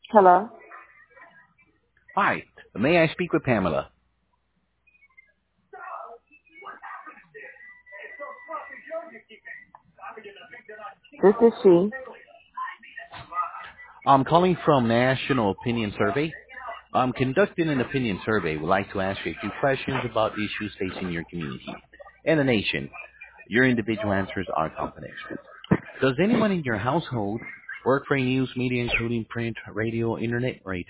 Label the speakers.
Speaker 1: Hello.
Speaker 2: Hi, may I speak with Pamela?
Speaker 1: This is she.
Speaker 2: I'm calling from National Opinion Survey. I'm conducting an opinion survey. We'd like to ask you a few questions about issues facing your community and the nation. Your individual answers are confidential. Does anyone in your household work for a news media, including print, radio, internet, or a